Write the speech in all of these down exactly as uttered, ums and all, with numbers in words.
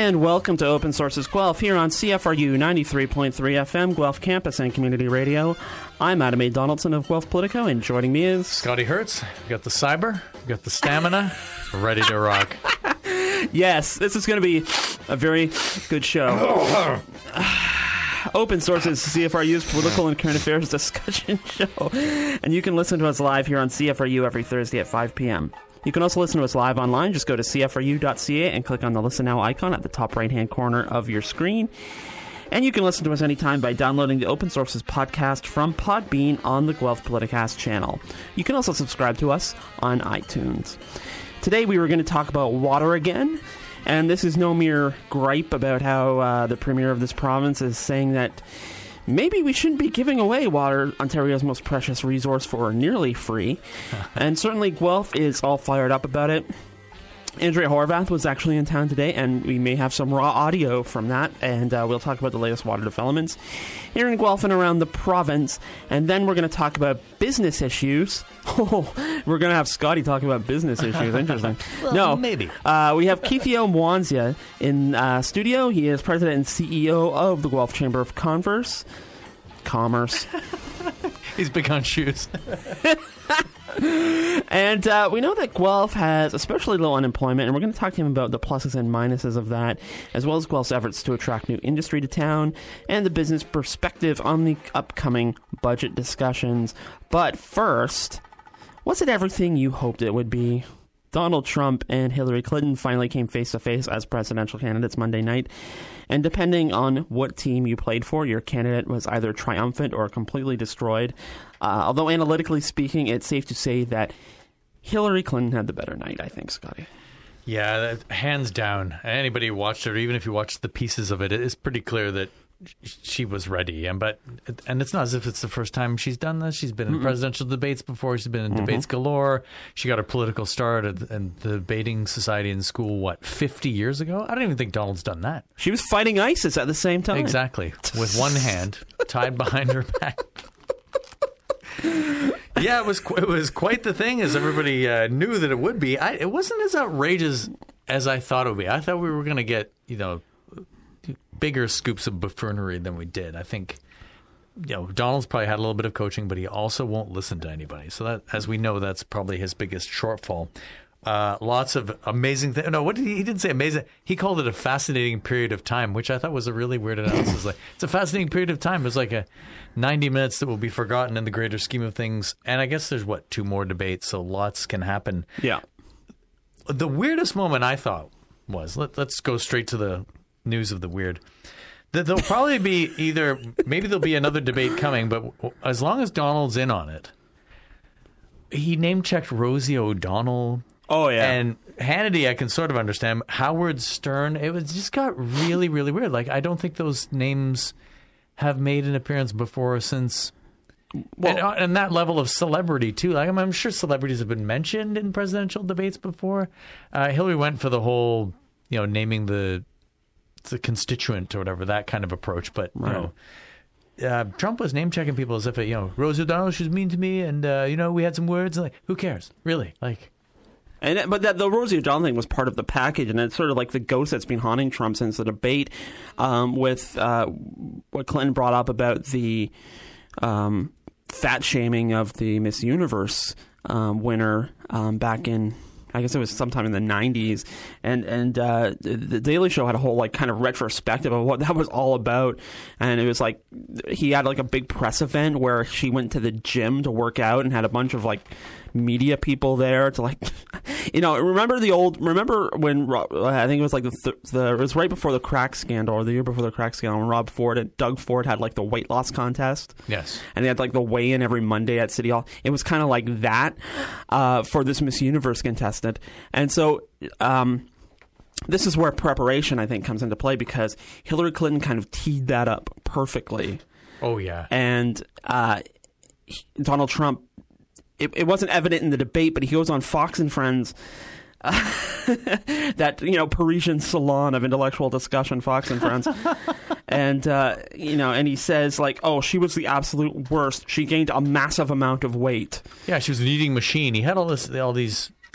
And welcome to Open Sources Guelph here on C F R U ninety-three point three F M, Guelph Campus and Community Radio. I'm Adam A. Donaldson of Guelph Politico, and joining me is... Scotty Hertz. We got the cyber, we got the stamina, ready to rock. Yes, this is going to be a very good show. Open Sources, C F R U's political and current affairs discussion show. And you can listen to us live here on C F R U every Thursday at five p.m. You can also listen to us live online. Just go to C F R U dot C A and click on the Listen Now icon at the top right-hand corner of your screen. And you can listen to us anytime by downloading the Open Sources podcast from Podbean on the Guelph Politicast channel. You can also subscribe to us on iTunes. Today we were going to talk about water again. And this is no mere gripe about how uh, the premier of this province is saying that maybe we shouldn't be giving away water, Ontario's most precious resource, for nearly free. And certainly Guelph is all fired up about it. Andrea Horvath was actually in town today, and we may have some raw audio from that, and uh, we'll talk about the latest water developments here in Guelph and around the province. And then we're going to talk about business issues. Oh, we're going to have Scotty talk about business issues. Interesting. Well, no, maybe. Uh, we have Keithio Mwanzia in uh, studio. He is president and C E O of the Guelph Chamber of Converse. Commerce. He's big on shoes. And uh, we know that Guelph has especially low unemployment, and we're going to talk to him about the pluses and minuses of that, as well as Guelph's efforts to attract new industry to town, and the business perspective on the upcoming budget discussions. But first, was it everything you hoped it would be? Donald Trump and Hillary Clinton finally came face-to-face as presidential candidates Monday night. And depending on what team you played for, your candidate was either triumphant or completely destroyed. Uh, although analytically speaking, it's safe to say that Hillary Clinton had the better night, I think, Scotty. Yeah, that, hands down. Anybody who watched it, or even if you watched the pieces of it, it's pretty clear that she was ready. And but and it's not as if it's the first time she's done this. She's been in Mm-mm. presidential debates before. She's been in mm-hmm. debates galore. She got her political start at the, at the debating society in school, what, fifty years ago? I don't even think Donald's done that. She was fighting ISIS at the same time. Exactly. With one hand tied behind her back. Yeah, it was it was quite the thing, as everybody uh, knew that it would be. I, it wasn't as outrageous as I thought it would be. I thought we were going to get, you know, bigger scoops of buffoonery than we did. I think, you know, Donald's probably had a little bit of coaching, but he also won't listen to anybody. So that, as we know, that's probably his biggest shortfall. Uh, lots of amazing things. No, what did he, he didn't say amazing. He called it a fascinating period of time, which I thought was a really weird analysis. Like, it's a fascinating period of time. It was like a ninety minutes that will be forgotten in the greater scheme of things. And I guess there's, what, two more debates, so lots can happen. Yeah. The weirdest moment I thought was, let, let's go straight to the news of the weird. That there'll probably be either, maybe there'll be another debate coming, but as long as Donald's in on it, he name-checked Rosie O'Donnell. Oh, yeah. And Hannity, I can sort of understand. Howard Stern, it was just got really, really weird. Like, I don't think those names have made an appearance before or since. Well, and, and that level of celebrity, too. Like, I'm, I'm sure celebrities have been mentioned in presidential debates before. Uh, Hillary went for the whole, you know, naming the the constituent or whatever, that kind of approach. But, right. you know, uh, Trump was name-checking people as if, you know, Rosie O'Donnell, she was mean to me, and, uh, you know, we had some words. Like, who cares? Really? Like... And but that the Rosie O'Donnell thing was part of the package, and it's sort of like the ghost that's been haunting Trump since the debate um, with uh, what Clinton brought up about the um, fat shaming of the Miss Universe um, winner um, back in, I guess it was sometime in the nineties, and and uh, the Daily Show had a whole like kind of retrospective of what that was all about, and it was like he had like a big press event where she went to the gym to work out and had a bunch of like media people there to like, you know, remember the old, remember when, I think it was like the, th- the, it was right before the crack scandal or the year before the crack scandal when Rob Ford and Doug Ford had like the weight loss contest. Yes. And they had like the weigh-in every Monday at City Hall. It was kind of like that uh, for this Miss Universe contestant. And so, um, this is where preparation, I think, comes into play because Hillary Clinton kind of teed that up perfectly. Oh, yeah. And uh, Donald Trump, It, it wasn't evident in the debate, but he goes on Fox and Friends, uh, that, you know, Parisian salon of intellectual discussion, Fox and Friends. and, uh, you know, and he says, like, oh, she was the absolute worst. She gained a massive amount of weight. Yeah, she was an eating machine. He had all this, all these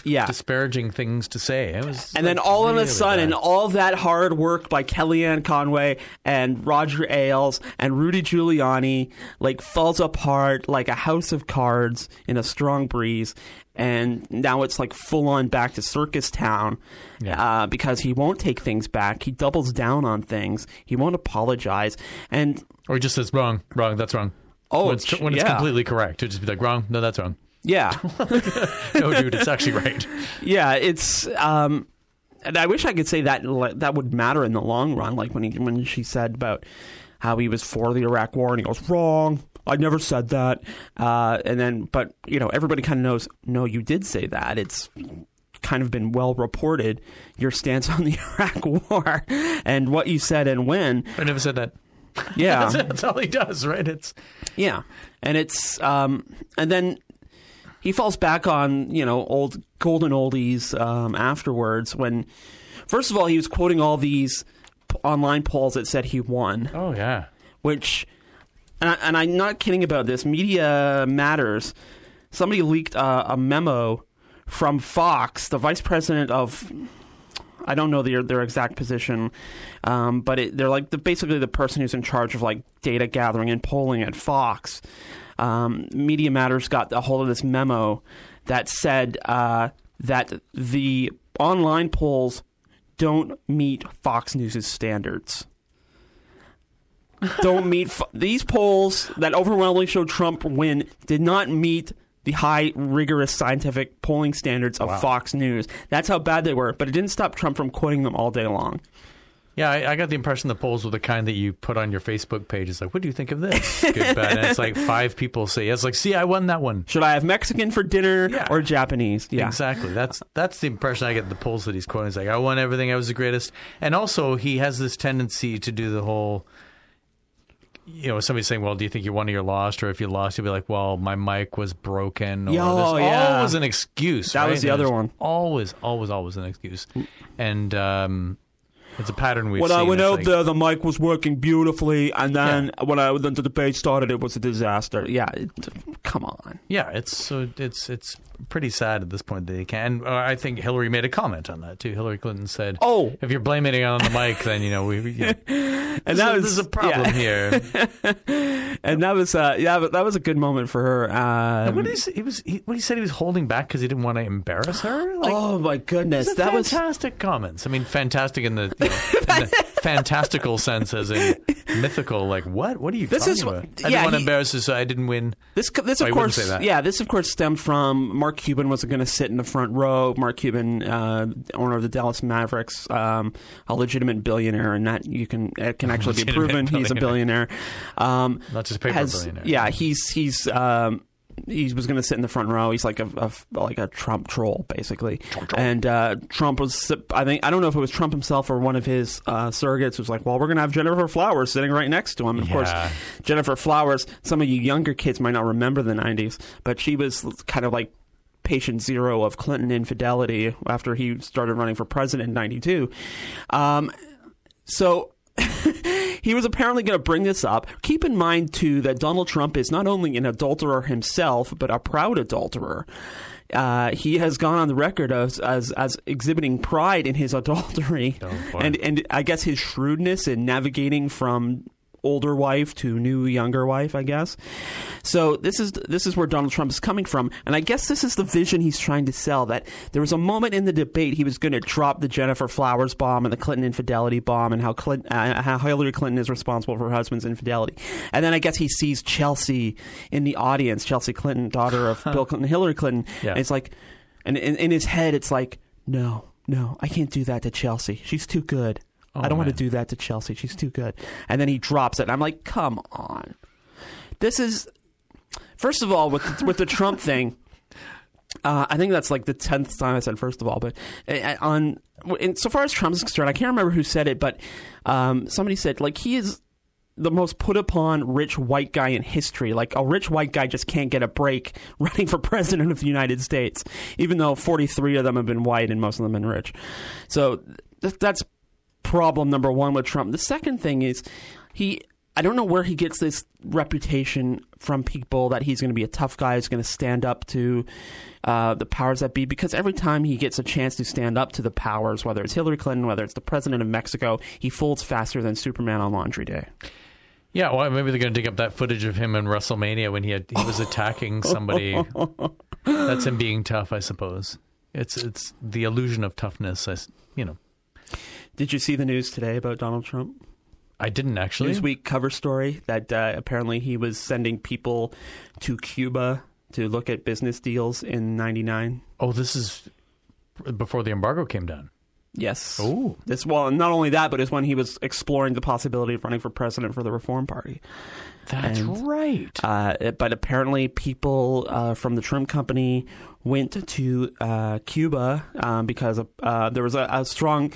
Yeah. disparaging things to say. It was, and like, then all of really a sudden, bad. all that hard work by Kellyanne Conway and Roger Ailes and Rudy Giuliani like falls apart like a house of cards in a strong breeze. And now it's like full on back to circus town Yeah. uh, because he won't take things back. He doubles down on things. He won't apologize. And Or he just says, wrong, wrong, that's wrong. Oh, when it's, when it's yeah. completely correct. He'll just be like, wrong, no, that's wrong. yeah, No, dude, it's actually right. yeah, it's. Um, and I wish I could say that that would matter in the long run. Like when he when she said about how he was for the Iraq War, and he goes, wrong. I never said that. Uh, and then, but you know, everybody kind of knows. No, you did say that. It's kind of been well reported your stance on the Iraq War and what you said and when. I never said that. Yeah, That's, that's all he does, right? It's yeah, and it's um, and then he falls back on you know old golden oldies um, afterwards. When first of all he was quoting all these p- online polls that said he won, oh yeah, which. And, I, and I'm not kidding about this. Media Matters. Somebody leaked uh, a memo from Fox, the vice president of, I don't know their their exact position, um, but it, they're like the, basically the person who's in charge of like data gathering and polling at Fox. Um, Media Matters got a hold of this memo that said uh, that the online polls don't meet Fox News' standards. Don't meet f- these polls that overwhelmingly show Trump win did not meet the high rigorous scientific polling standards of Wow. Fox News. That's how bad they were, but it didn't stop Trump from quoting them all day long. yeah. I, I got the impression the polls were the kind that you put on your Facebook page. It's like, what do you think of this? Good, bad. And it's like five people say, it's like, see, I won that one. Should I have Mexican for dinner Yeah. or Japanese? Yeah. Exactly. That's that's the impression I get. The polls that he's quoting. He's like, I won everything. I was the greatest. And also, he has this tendency to do the whole. You know, somebody's saying, well, do you think you won or you lost? Or if you lost, you'll be like, well, my mic was broken. Or Yeah, there's oh, yeah. always an excuse. That right? was the other There's one. Always, always, always an excuse. And um, it's a pattern we've When seen. I went It's out like, there, the mic was working beautifully, and then when I then the debate started, it was a disaster. Yeah, it, come on. Yeah, it's so it's it's pretty sad at this point that they can. And uh, I think Hillary made a comment on that too. Hillary Clinton said, Oh. if you're blaming it on the mic, then you know we." You know, And so that was there's a problem yeah. here. And that was uh, yeah, but that was a good moment for her. Um, And what is he was he, what he said he was holding back because he didn't want to embarrass her. Like, oh my goodness, these are that was fantastic comments. I mean, fantastic in the, you know, in the fantastical sense, as in mythical. Like, what? What are you This talking is what- about? I yeah, didn't want to he- embarrass her, so I didn't win. This, this Oh, of he wouldn't course, say that. yeah, this of course stemmed from Mark Cuban was going to sit in the front row. Mark Cuban, uh, owner of the Dallas Mavericks, um, a legitimate billionaire, and that you can it can actually be Legitimate proven he's a billionaire. Um, Not just a paper has- billionaire. Yeah, he's he's. Um, he was going to sit in the front row. He's like a, a like a Trump troll, basically. And uh, Trump was, I think, I don't know if it was Trump himself or one of his uh, surrogates was like, well, we're going to have Jennifer Flowers sitting right next to him. And of Yeah. course, Jennifer Flowers, some of you younger kids might not remember the nineties, but she was kind of like patient zero of Clinton infidelity after he started running for president in ninety-two. Um, so he was apparently going to bring this up. Keep in mind, too, that Donald Trump is not only an adulterer himself, but a proud adulterer. Uh, he has gone on the record as, as as exhibiting pride in his adultery, Oh, boy. and and I guess his shrewdness in navigating from older wife to new younger wife, I guess. So this is this is where Donald Trump is coming from, and I guess this is the vision he's trying to sell. That there was a moment in the debate he was going to drop the Jennifer Flowers bomb and the Clinton infidelity bomb, and how Clinton, uh, how Hillary Clinton is responsible for her husband's infidelity. And then I guess he sees Chelsea in the audience, Chelsea Clinton, daughter of Bill Clinton, Hillary Clinton. Yeah. And it's like, and in, in his head, it's like, no, no, I can't do that to Chelsea. She's too good. Oh, I don't want to man. do that to Chelsea. She's too good. And then he drops it. And I'm like, come on. This is, first of all, with the, with the Trump thing, uh, I think that's like the tenth time I said first of all. But uh, on, in, so far as Trump's concerned, I can't remember who said it, but um, somebody said, like, he is the most put upon rich white guy in history. Like, a rich white guy just can't get a break running for president of the United States, even though forty-three of them have been white and most of them have been rich. So th- that's problem number one with Trump. The second thing is he I don't know where he gets this reputation from people that he's going to be a tough guy who's going to stand up to uh, the powers that be, because every time he gets a chance to stand up to the powers, whether it's Hillary Clinton, whether it's the president of Mexico, he folds faster than Superman on Laundry Day. Yeah, well, maybe they're going to dig up that footage of him in WrestleMania when he had he was attacking somebody. That's him being tough, I suppose. It's it's the illusion of toughness, I, you know. Did you see the news today about Donald Trump? I didn't actually. Newsweek cover story that uh, apparently he was sending people to Cuba to look at business deals in ninety-nine. Oh, this is before the embargo came down. Yes. Oh. This, well, not only that, but it's when he was exploring the possibility of running for president for the Reform Party. That's and, right. Uh, it, but apparently people uh, from the Trump Company went to uh, Cuba um, because of, uh, there was a, a strong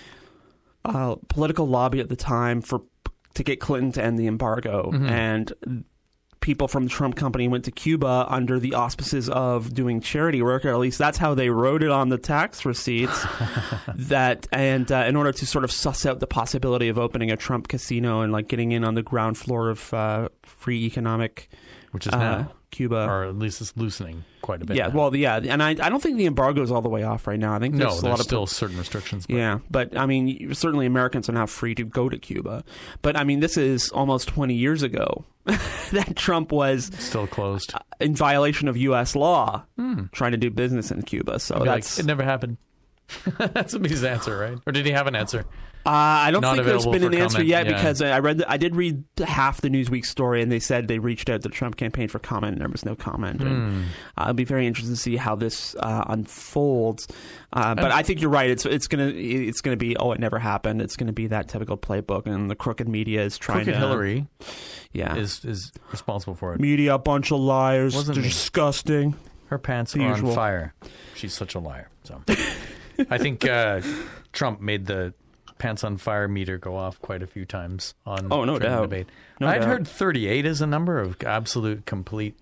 uh, political lobby at the time for to get Clinton to end the embargo. Mm-hmm. And people from the Trump Company went to Cuba under the auspices of doing charity work, or at least that's how they wrote it on the tax receipts. that and uh, in order to sort of suss out the possibility of opening a Trump casino and like getting in on the ground floor of uh, free economic, which is uh, now Cuba, or at least it's loosening quite a bit. Yeah, now. well, yeah, and I, I don't think the embargo is all the way off right now. I think there's no, a there's lot of still certain restrictions. But. Yeah, but I mean, certainly Americans are now free to go to Cuba. But I mean, this is almost twenty years ago that Trump was still closed in violation of U S law, hmm. trying to do business in Cuba. So that's like, it never happened. That's his answer, right? Or did he have an answer? Uh, I don't Not think there's been an comment. answer yet yeah. because I read, the, I did read half the Newsweek story, and they said they reached out to the Trump campaign for comment, and there was no comment. Hmm. And, uh, I'll be very interested to see how this uh, unfolds. Uh, but I think you're right. It's it's gonna it's gonna be oh, it never happened. It's gonna be that typical playbook, and the crooked media is trying crooked to. Hillary, yeah, is is responsible for it. Media, a bunch of liars. Wasn't They're me. disgusting. Her pants The are usual. on fire. She's such a liar. So, I think uh, Trump made the pants on fire meter go off quite a few times on oh no doubt. Debate. No I'd doubt. heard thirty-eight is a number of absolute complete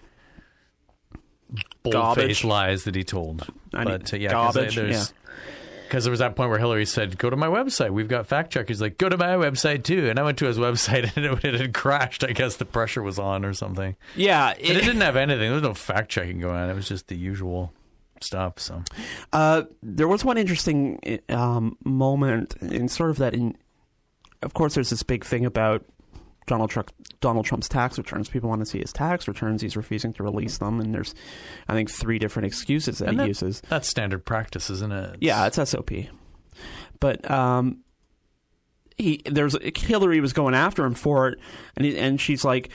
bold-faced lies that he told. I mean, but uh, yeah, garbage. There's, yeah. Because there was that point where Hillary said, go to my website. We've got fact checkers. Like, go to my website, too. And I went to his website, and it, it had crashed. I guess the pressure was on or something. Yeah. It, it didn't have anything. There was no fact checking going on. It was just the usual stuff. So, uh, there was one interesting um, moment in sort of that. In, of course, there's this big thing about Donald Trump, Donald Trump's tax returns. People want to see his tax returns. He's refusing to release them, and there's, I think, three different excuses that and he that, uses. That's standard practice, isn't it? It's, yeah, it's S O P. But um, he there's Hillary was going after him for it, and he, and she's like,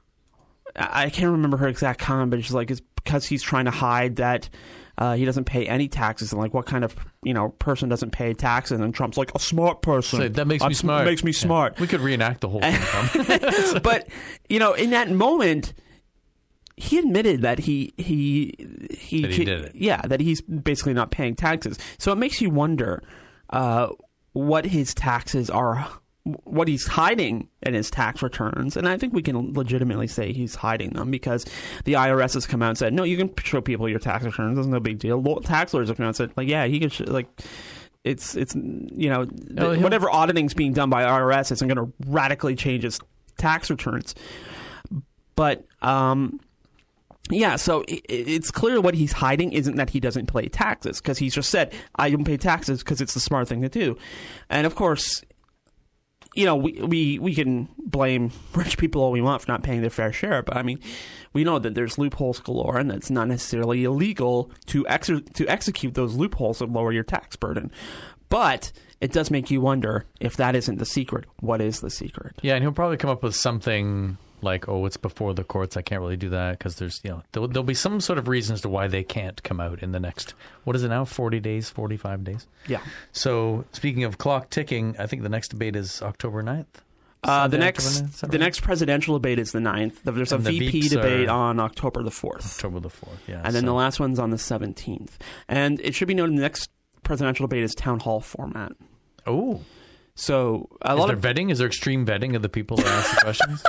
I can't remember her exact comment, but she's like, it's because he's trying to hide that. Uh, he doesn't pay any taxes, and like, what kind of you know person doesn't pay taxes? And Trump's like, a smart person. So that makes I'm, me smart. Makes me yeah. smart. We could reenact the whole thing. But you know, in that moment, he admitted that he he he, that he did it. Yeah, that he's basically not paying taxes. So it makes you wonder uh, what his taxes are. What he's hiding in his tax returns. And I think we can legitimately say he's hiding them because the I R S has come out and said, no, you can show people your tax returns. There's no big deal. Tax lawyers have come out and said, like, yeah, he can, sh- like, it's, it's you know, no, the, whatever auditing's being done by I R S isn't going to radically change his tax returns. But, um, yeah, so it, it's clear what he's hiding isn't that he doesn't pay taxes because he's just said, I don't pay taxes because it's the smart thing to do. And of course, you know, we, we, we can blame rich people all we want for not paying their fair share, but I mean, we know that there's loopholes galore, and it's not necessarily illegal to ex- to execute those loopholes and lower your tax burden. But it does make you wonder if that isn't the secret. What is the secret? Yeah, and he'll probably come up with something like, oh, it's before the courts. I can't really do that because there's, you know, there'll, there'll be some sort of reason as to why they can't come out in the next, what is it now, forty days, forty-five days? Yeah. So speaking of clock ticking, I think the next debate is October ninth. Uh, the next the right? next presidential debate is the ninth. There's a and the V P Veeps debate are on October the fourth. October the fourth, yeah. And then so. the last one's on the seventeenth. And it should be noted the next presidential debate is town hall format. Oh. So a is lot there of vetting? Is there extreme vetting of the people that ask the questions?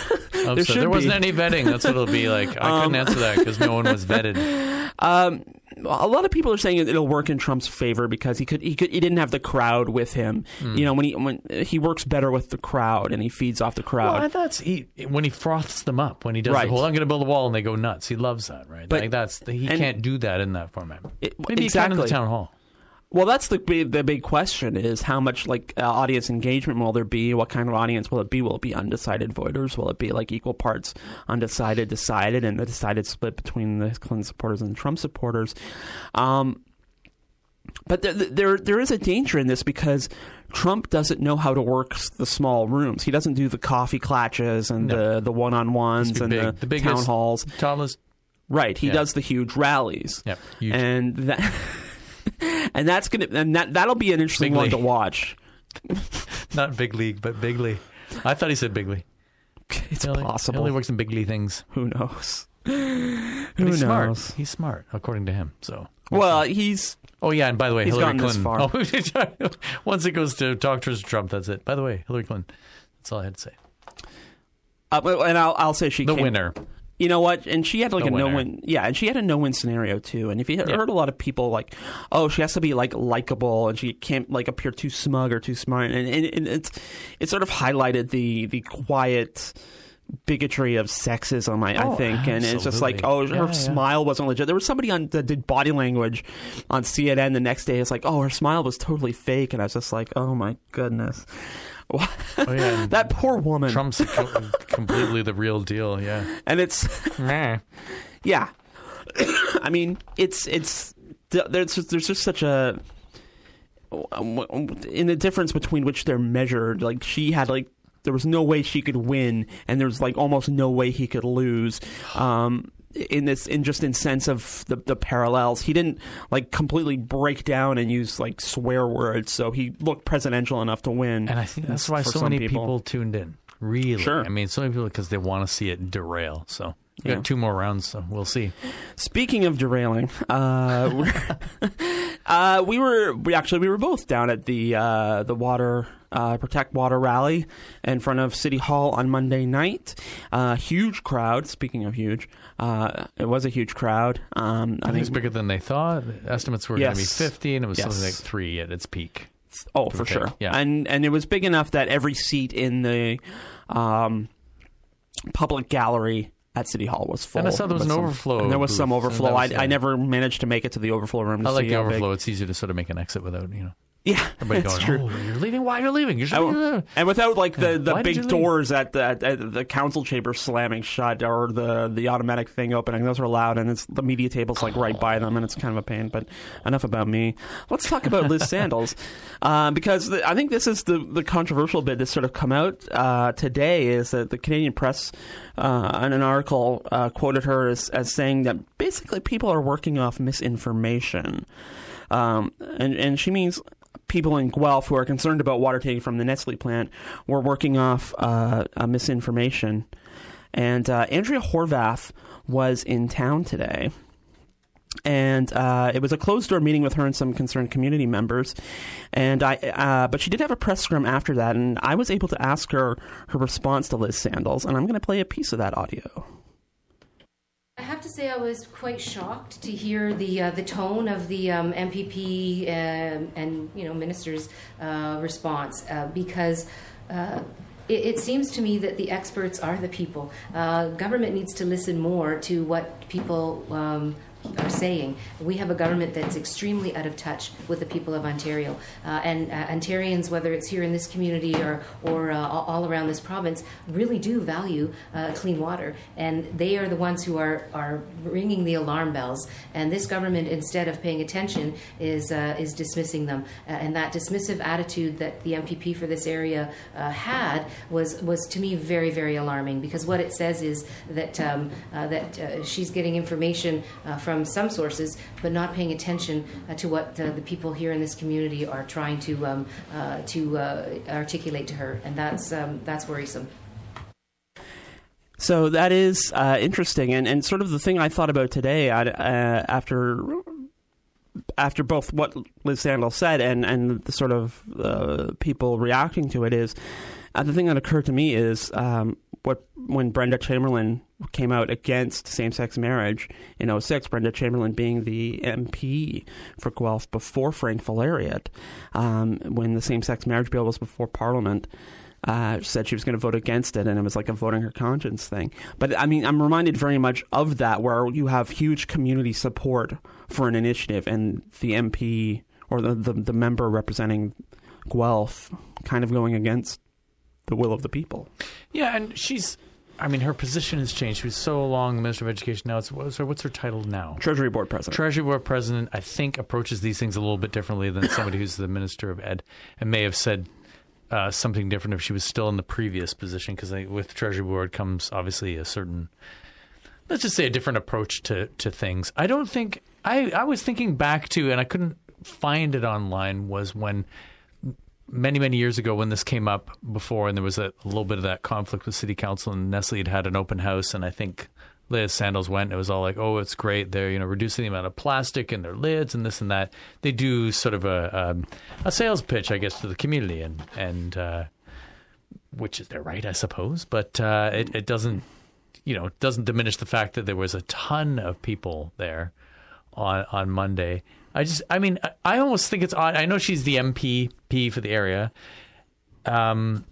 Oh, there so should there wasn't be. any vetting. That's what it'll be like. I couldn't Um, answer that because no one was vetted. Um, a lot of people are saying it'll work in Trump's favor because he could he could he didn't have the crowd with him. Mm. You know, when he when he works better with the crowd and he feeds off the crowd. Well, that's he when he froths them up when he does. Right. The whole, I'm going to build a wall and they go nuts. He loves that, right? But, like that's he and, can't do that in that format. It, Maybe exactly. he can in the town hall. Well, that's the big, the big question is how much like uh, audience engagement will there be? What kind of audience will it be? Will it be undecided voters? Will it be like equal parts undecided, decided, and the decided split between the Clinton supporters and the Trump supporters? Um, but there, there, there is a danger in this because Trump doesn't know how to work the small rooms. He doesn't do the coffee clatches and no. the, the one-on-ones and big, the, the biggest, town halls. Tallest. Right. He yeah. does the huge rallies. Yep. Huge. And that... And that's gonna, and that that'll be an interesting one to watch. Not big league, but bigly. I thought he said bigly. It's he only, possible. He only works in bigly things. Who knows? Who he's knows? Smart. He's smart, according to him. So. Well, he's. Oh yeah, and by the way, he's Hillary gotten Clinton. This far. Oh, once it goes to talk to Trump, that's it. By the way, Hillary Clinton. That's all I had to say. Uh, and I'll I'll say she the came, winner. You know what? And she had like the a winner. no-win. Yeah, and she had a no-win scenario too. And if you yeah. heard a lot of people like, oh, she has to be like likable and she can't like appear too smug or too smart. And, and, and it's it sort of highlighted the the quiet bigotry of sexism, I, oh, I think. Absolutely. And it's just like, oh, her yeah, yeah. smile wasn't legit. There was somebody on that did body language on C N N the next day. It's like, oh, her smile was totally fake. And I was just like, oh my goodness. Oh, yeah. That poor woman. Trump's completely the real deal, yeah. And it's, nah. yeah. I mean, it's it's there's there's just such a in the difference between which they're measured. Like she had like there was no way she could win, and there's like almost no way he could lose. Um, in this, in just in sense of the the parallels, he didn't like completely break down and use like swear words, so he looked presidential enough to win. And I think that's why so many people. people tuned in. Really, sure. I mean, so many people because they want to see it derail. So we yeah. got two more rounds, so we'll see. Speaking of derailing, uh, uh, we were we actually we were both down at the uh, the water. Uh, Protect Water rally in front of City Hall on Monday night. Uh, huge crowd. Speaking of huge, uh, it was a huge crowd. Um, I, I think it's bigger than they thought. Estimates were yes. going to be fifty, and it was yes. something like three at its peak. Oh, for sure. Yeah, and and it was big enough that every seat in the um, public gallery at City Hall was full. And I saw there was an some, overflow. And there was booth, some overflow. was, I, yeah. I never managed to make it to the overflow room. To I like see the how overflow. Big. It's easier to sort of make an exit without, you know. Yeah, everybody that's going, true. Oh, you're leaving? Why are you leaving? You should and, and without like the, the Why big doors at the at, at the council chamber slamming shut or the the automatic thing opening, those are loud, and it's the media table's like right by them, and it's kind of a pain. But enough about me. Let's talk about Liz Sandals, uh, because the, I think this is the the controversial bit that's sort of come out uh, today is that the Canadian Press uh, in an article uh, quoted her as, as saying that basically people are working off misinformation, um, and and she means. People in Guelph who are concerned about water taking from the Nestle plant were working off uh, a misinformation. And uh, Andrea Horvath was in town today. And uh, it was a closed-door meeting with her and some concerned community members. And I, uh, but she did have a press scrum after that, and I was able to ask her her response to Liz Sandals, and I'm going to play a piece of that audio. I have to say I was quite shocked to hear the uh, the tone of the um, M P P uh, and you know ministers' uh, response uh, because uh, it, it seems to me that the experts are the people. Uh, government needs to listen more to what people um, are saying. We have a government that's extremely out of touch with the people of Ontario, uh, and uh, Ontarians, whether it's here in this community or or uh, all around this province, really do value uh, clean water, and they are the ones who are are ringing the alarm bells. And this government, instead of paying attention, is uh, is dismissing them. Uh, and that dismissive attitude that the M P P for this area uh, had was was to me very very alarming, because what it says is that um, uh, that uh, she's getting information uh, from from some sources, but not paying attention uh, to what uh, the people here in this community are trying to um, uh, to uh, articulate to her, and that's um, that's worrisome. So that is uh, interesting, and, and sort of the thing I thought about today uh, after after both what Liz Sandals said and and the sort of uh, people reacting to it is uh, the thing that occurred to me is um, what when Brenda Chamberlain came out against same-sex marriage in oh six, Brenda Chamberlain being the M P for Guelph before Frank Valeriot, um, when the same-sex marriage bill was before Parliament, uh, said she was going to vote against it, and it was like a voting her conscience thing. But, I mean, I'm reminded very much of that, where you have huge community support for an initiative, and the M P or the, the, the member representing Guelph kind of going against the will of the people. Yeah, and she's, I mean, her position has changed. She was so long Minister of Education. Now, it's what's her, what's her title now? Treasury Board President. Treasury Board President, I think, approaches these things a little bit differently than somebody who's the Minister of Ed, and may have said uh, something different if she was still in the previous position, because with Treasury Board comes, obviously, a certain, let's just say, a different approach to, to things. I don't think, I, I was thinking back to, and I couldn't find it online, was when many, many years ago when this came up before, and there was a, a little bit of that conflict with City Council, and Nestle had had an open house, and I think Liz Sandals went, and it was all like, oh, it's great. They're, you know, reducing the amount of plastic in their lids and this and that. They do sort of a um, a sales pitch, I guess, to the community, and, and uh, which is their right, I suppose. But uh, it, it doesn't, you know, doesn't diminish the fact that there was a ton of people there on on Monday. I just, I mean, I, I almost think it's odd. I know she's the M P P for the area. Um,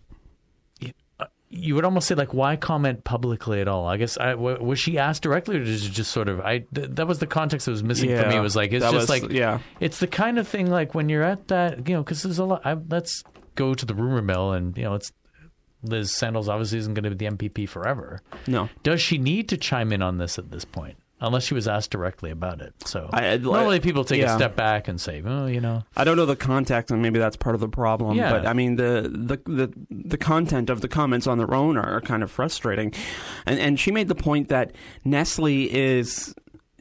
you would almost say, like, why comment publicly at all? I guess, I, w- was she asked directly, or did it just sort of, I, th- that was the context that was missing yeah, for me. It was like, it's just was, like, yeah. It's the kind of thing, like, when you're at that, you know, because there's a lot, I, let's go to the rumor mill, and, you know, it's, Liz Sandals obviously isn't going to be the M P P forever. No. Does she need to chime in on this at this point? Unless she was asked directly about it. So I, I, normally people take yeah. a step back and say, oh, you know. I don't know the context, and maybe that's part of the problem. Yeah. But I mean, the, the the the content of the comments on their own are, are kind of frustrating. And and she made the point that Nestle is,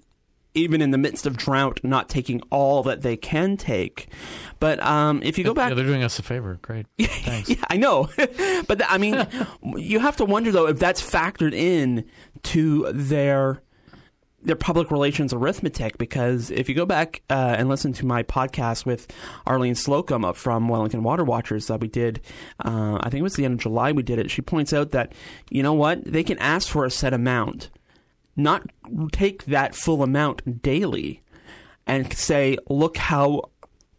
even in the midst of drought, not taking all that they can take. But um, if you go back... Yeah, they're doing us a favor. Great. Thanks. Yeah, I know. But I mean, you have to wonder, though, if that's factored in to their... their public relations arithmetic, because if you go back uh, and listen to my podcast with Arlene Slocum up from Wellington Water Watchers that we did, uh, I think it was the end of July we did it, she points out that, you know what, they can ask for a set amount, not take that full amount daily and say, look how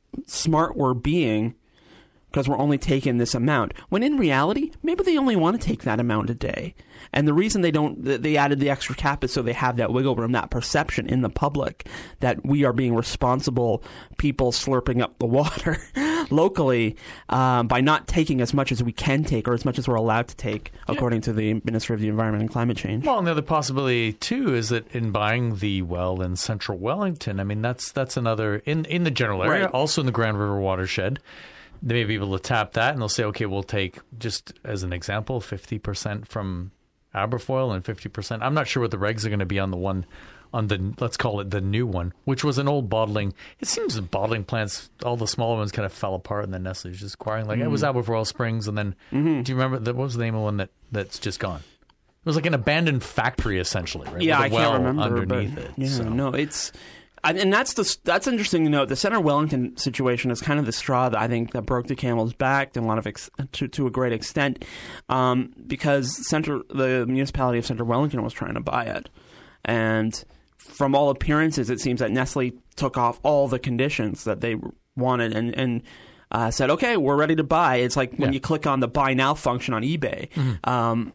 smart we're being because we're only taking this amount. When in reality, maybe they only want to take that amount a day. And the reason they don't, they added the extra cap is so they have that wiggle room, that perception in the public that we are being responsible people slurping up the water locally um, by not taking as much as we can take or as much as we're allowed to take, yeah. according to the Ministry of the Environment and Climate Change. Well, and the other possibility, too, is that in buying the well in central Wellington, I mean, that's that's another, in, in the general area, right. also in the Grand River watershed, they may be able to tap that, and they'll say, okay, we'll take, just as an example, fifty percent from Aberfoyle and fifty percent. I'm not sure what the regs are going to be on the one, on the, let's call it the new one, which was an old bottling. It seems the bottling plants, all the smaller ones kind of fell apart, and then Nestle was just acquiring. Like, mm. it was Aberfoyle Springs, and then, mm-hmm. do you remember, the, what was the name of the one that, that's just gone? It was like an abandoned factory, essentially, right? Yeah, With a I well can't remember. underneath but, it. Yeah, so. no, it's... And that's the that's interesting to note. The Center Wellington situation is kind of the straw that I think that broke the camel's back to a lot of ex, to to a great extent, um, because Center the municipality of Center Wellington was trying to buy it, and from all appearances, it seems that Nestle took off all the conditions that they wanted and and uh, said, "Okay, we're ready to buy." It's like when yeah. you click on the buy now function on eBay. Mm-hmm. Um,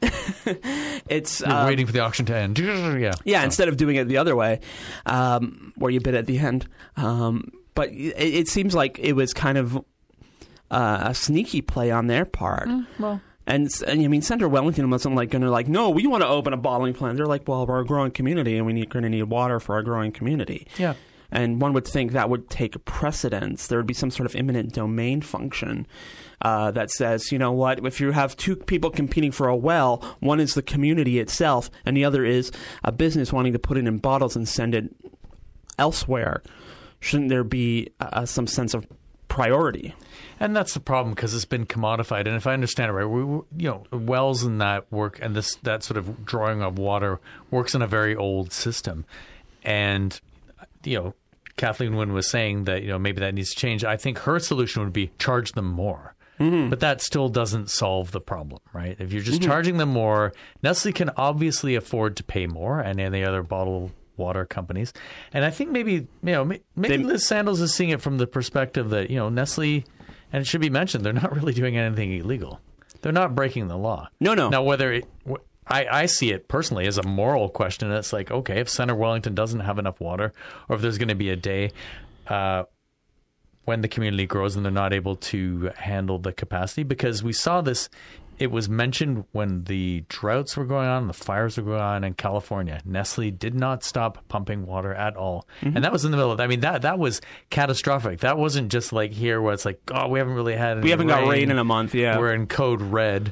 it's You're um, waiting for the auction to end. Yeah, yeah. So. Instead of doing it the other way, um, where you bid at the end. Um, but it, it seems like it was kind of uh, a sneaky play on their part. Mm, well, and, and I mean, Center Wellington wasn't like going to like, no, we want to open a bottling plant. They're like, well, we're a growing community, and we need going to need water for our growing community. Yeah. And one would think that would take precedence. There would be some sort of eminent domain function uh, that says, you know what, if you have two people competing for a well, one is the community itself, and the other is a business wanting to put it in bottles and send it elsewhere. Shouldn't there be uh, some sense of priority? And that's the problem, because it's been commodified. And if I understand it right, we, we, you know, wells and that work, and this that sort of drawing of water works in a very old system. And you know, Kathleen Wynne was saying that, you know, maybe that needs to change. I think her solution would be charge them more. Mm-hmm. But that still doesn't solve the problem, right? If you're just mm-hmm. charging them more, Nestle can obviously afford to pay more, and any other bottled water companies. And I think maybe, you know, maybe they, Liz Sandals is seeing it from the perspective that, you know, Nestle, and it should be mentioned, they're not really doing anything illegal. They're not breaking the law. No, no. Now, whether it, I, I see it personally as a moral question. It's like, okay, if Center Wellington doesn't have enough water, or if there's going to be a day uh, when the community grows and they're not able to handle the capacity, because we saw this. It was mentioned when the droughts were going on, the fires were going on in California. Nestle did not stop pumping water at all. Mm-hmm. And that was in the middle of, I mean, that that was catastrophic. That wasn't just like here where it's like, oh, we haven't really had any We haven't rain. got rain in a month, yeah. We're in code red.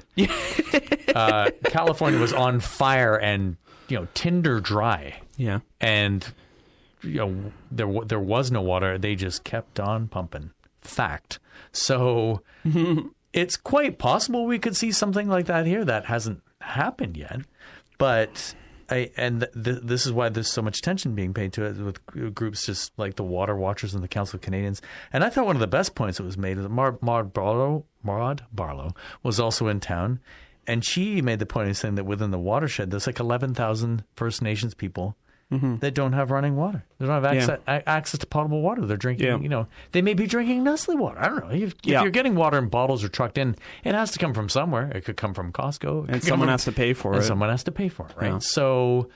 uh, California was on fire and, you know, tinder dry. Yeah. And, you know, there, there was no water. They just kept on pumping. Fact. So... It's quite possible we could see something like that here. That hasn't happened yet. But, I, and th- th- this is why there's so much attention being paid to it with groups just like the Water Watchers and the Council of Canadians. And I thought one of the best points that was made was Maud Mar- Barlow, Maud Barlow was also in town. And she made the point of saying that within the watershed, there's like eleven thousand First Nations people mm-hmm. that don't have running water. They don't have access, yeah. a- access to potable water. They're drinking, yeah. you know, they may be drinking Nestle water. I don't know. If, yeah. if you're getting water in bottles or trucked in, it has to come from somewhere. It could come from Costco. And someone from, has to pay for and it. And someone has to pay for it, right? Yeah. So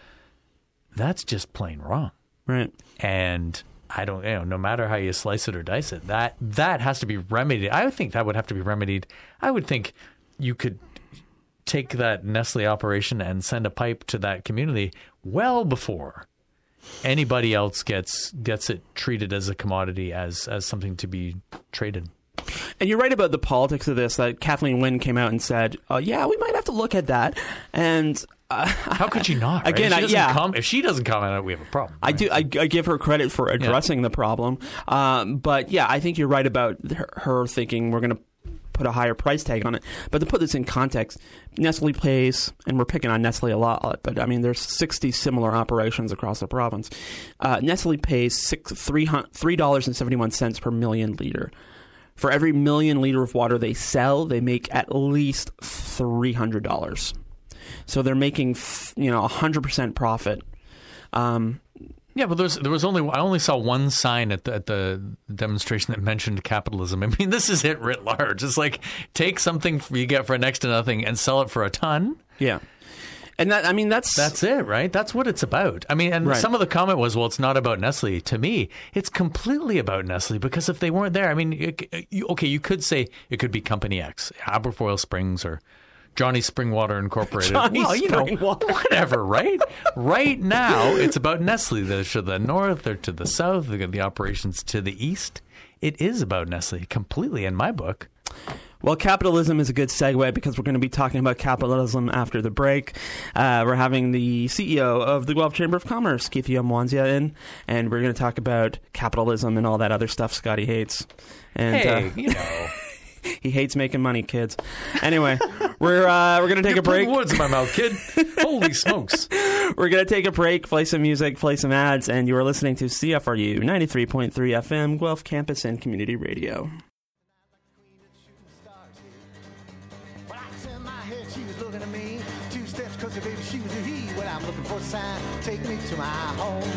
that's just plain wrong. Right. And I don't, you know, no matter how you slice it or dice it, that that has to be remedied. I would think that would have to be remedied. I would think you could take that Nestle operation and send a pipe to that community well before anybody else gets gets it treated as a commodity, as as something to be traded. And you're right about the politics of this. That Kathleen Wynne came out and said, uh, "Yeah, we might have to look at that." And uh, how could she not? Right? Again, if she I, yeah. Com- if she doesn't comment on it, we have a problem. Right? I do. I, I give her credit for addressing yeah. the problem. Um, but yeah, I think you're right about her, her thinking we're going to put a higher price tag on it. But to put this in context, Nestle pays, and we're picking on Nestle a lot, but I mean, there's sixty similar operations across the province. Uh, Nestle pays six, three, three dollars and seventy-one cents per million liter. For every million liter of water they sell, they make at least three hundred dollars. So they're making, you know, one hundred percent profit. Um, Yeah, but there's, there was only I only saw one sign at the, at the demonstration that mentioned capitalism. I mean, this is it writ large. It's like take something you get for next to nothing and sell it for a ton. Yeah, and that I mean that's that's it, right? That's what it's about. I mean, and right. some of the comment was, well, it's not about Nestle. To me, it's completely about Nestle, because if they weren't there, I mean, it, you, okay, you could say it could be Company X, Aberfoyle Springs, or Johnny Springwater Incorporated. Johnny well, you know, Springwater. whatever, right? Right now, it's about Nestle. They're to the north, they're to the south, they've got the operations to the east. It is about Nestle completely in my book. Well, capitalism is a good segue, because we're going to be talking about capitalism after the break. Uh, we're having the C E O of the Guelph Chamber of Commerce, Keith Mwanzia, in, and we're going to talk about capitalism and all that other stuff Scotty hates. And, hey, uh, you know. He hates making money, kids. Anyway, we're uh, we're going to take You're a break. Words in my mouth, kid. Holy smokes. We're going to take a break, play some music, play some ads, and you are listening to C F R U ninety-three point three F M, Guelph Campus and Community Radio. I'm looking for a sign, take me to my home.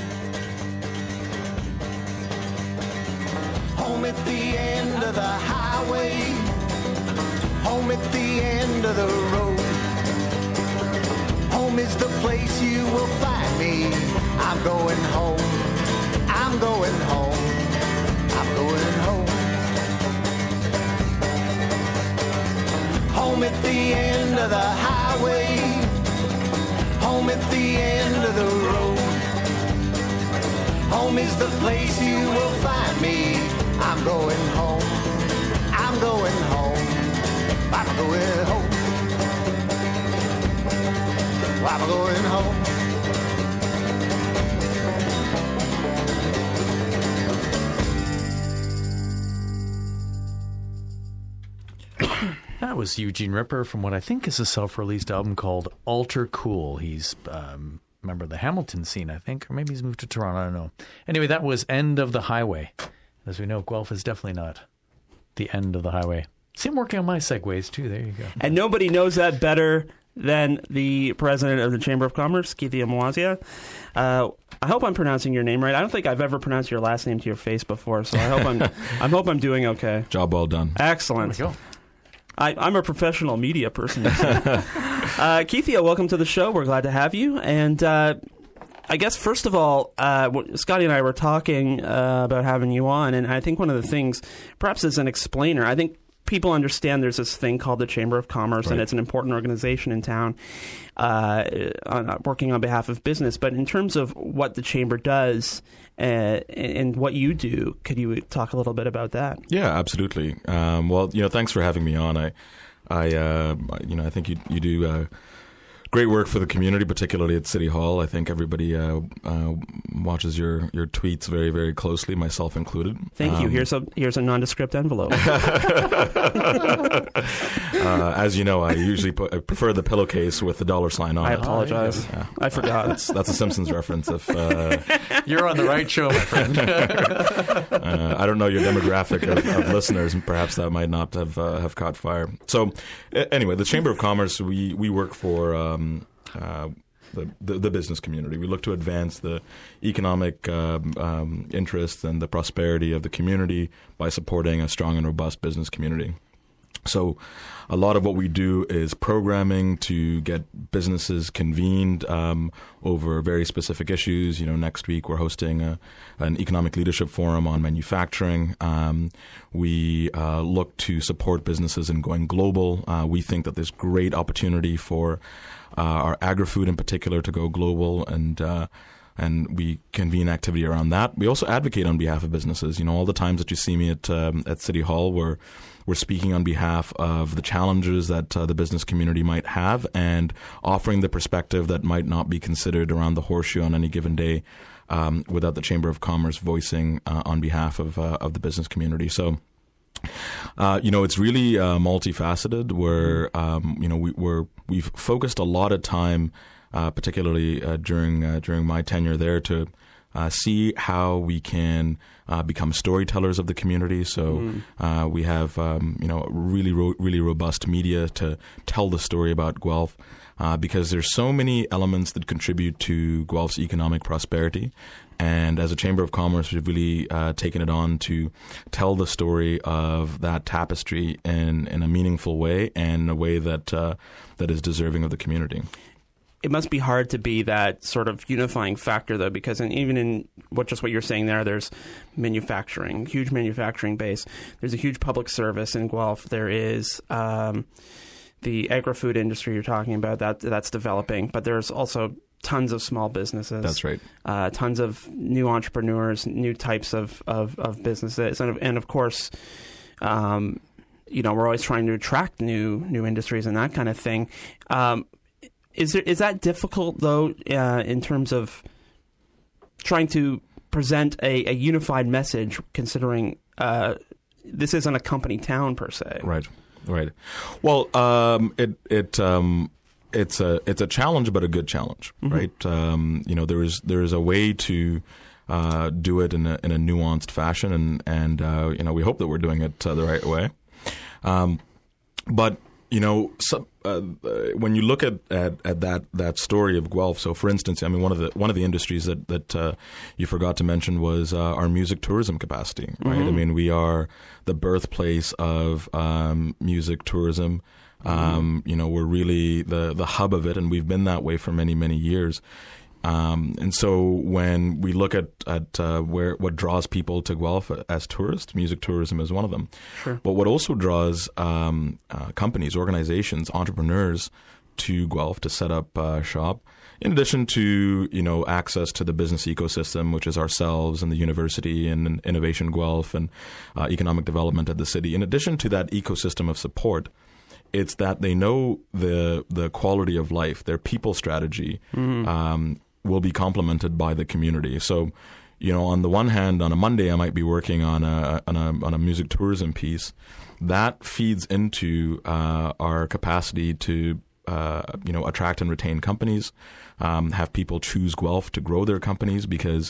Home at the end of the highway, home at the end of the road. Home is the place you will find me. I'm going home, I'm going home, I'm going home. Home at the end of the highway, home at the end of the road. Home is the place you will find me. I'm going home, I'm going home, I'm going home, I'm going home. That was Eugene Ripper from what I think is a self-released album called Alter Cool. He's um, a member of the Hamilton scene, I think, or maybe he's moved to Toronto, I don't know. Anyway, that was End of the Highway. As we know, Guelph is definitely not the end of the highway. See, I'm working on my segues too. There you go. And nobody knows that better than the president of the Chamber of Commerce, Keithia Mwazia. Uh, I hope I'm pronouncing your name right. I don't think I've ever pronounced your last name to your face before, so I hope I'm I hope I'm doing okay. Job well done. Excellent. There we go. I, I'm a professional media person. uh, Keithia, welcome to the show. We're glad to have you. And uh, I guess, first of all, uh, Scotty and I were talking uh, about having you on, and I think one of the things, perhaps as an explainer, I think people understand there's this thing called the Chamber of Commerce, right. and it's an important organization in town uh, on, working on behalf of business. But in terms of what the Chamber does uh, and what you do, could you talk a little bit about that? Yeah, absolutely. Um, well, you know, thanks for having me on. I, I, uh, you know, I think you you do uh, great work for the community, particularly at City Hall. I think everybody uh, uh, watches your, your tweets very, very closely, myself included. Thank um, you. Here's a here's a nondescript envelope. uh, as you know, I usually put, I prefer the pillowcase with the dollar sign on I it. apologize. Yeah. I forgot. That's, that's a Simpsons reference. If uh, You're on the right show, my friend. uh, I don't know your demographic of, of listeners, and perhaps that might not have uh, have caught fire. So, a- anyway, the Chamber of Commerce, we we work for. Um, Uh, the, the the business community. We look to advance the economic um, um, interests and the prosperity of the community by supporting a strong and robust business community. So a lot of what we do is programming to get businesses convened um, over very specific issues. You know, next week we're hosting a, an economic leadership forum on manufacturing. Um, we uh, look to support businesses in going global. Uh, we think that there's great opportunity for uh, our agri-food in particular to go global, and uh, and we convene activity around that. We also advocate on behalf of businesses. You know, all the times that you see me at um, at City Hall, we're we're speaking on behalf of the challenges that uh, the business community might have, and offering the perspective that might not be considered around the horseshoe on any given day, um, without the Chamber of Commerce voicing uh, on behalf of uh, of the business community. So. Uh, you know, it's really uh, multifaceted. Where um, you know we, we're we've focused a lot of time, uh, particularly uh, during uh, during my tenure there, to uh, see how we can uh, become storytellers of the community. So mm. uh, we have um, you know really ro- really robust media to tell the story about Guelph. Uh, because there's so many elements that contribute to Guelph's economic prosperity. And as a Chamber of Commerce, we've really uh, taken it on to tell the story of that tapestry in, in a meaningful way, and a way that uh, that is deserving of the community. It must be hard to be that sort of unifying factor, though, because in, even in what just what you're saying there, there's manufacturing, huge manufacturing base. There's a huge public service in Guelph. There is um, the agri-food industry you're talking about, that that's developing, but there's also tons of small businesses. That's right. Uh, tons of new entrepreneurs, new types of, of, of businesses. And, and of course, um, you know, we're always trying to attract new new industries and that kind of thing. Um, is there, is that difficult, though, uh, in terms of trying to present a, a unified message, considering uh, this isn't a company town per se? Right, right. Well, um, it it um, it's a it's a challenge, but a good challenge, mm-hmm. right? Um, you know, there is there is a way to uh, do it in a in a nuanced fashion, and and uh, you know, we hope that we're doing it uh, the right way. Um, but you know, some, uh, when you look at, at, at that, that story of Guelph, so for instance, I mean, one of the one of the industries that that uh, you forgot to mention was uh, our music tourism capacity, right? Mm-hmm. I mean, we are the birthplace of um, music tourism. Um, you know, we're really the the hub of it, and we've been that way for many many years. Um, and so when we look at, at uh, where what draws people to Guelph as tourists, music tourism is one of them. Sure. But what also draws um, uh, companies, organizations, entrepreneurs to Guelph to set up uh, shop, in addition to, you know, access to the business ecosystem, which is ourselves and the university and Innovation Guelph and uh, economic development at the city. In addition to that ecosystem of support, it's that they know the the quality of life, their people strategy, mm-hmm. um, will be complemented by the community. So, you know, on the one hand, on a Monday, I might be working on a on a, on a music tourism piece that feeds into uh, our capacity to uh, you know attract and retain companies, um, have people choose Guelph to grow their companies, because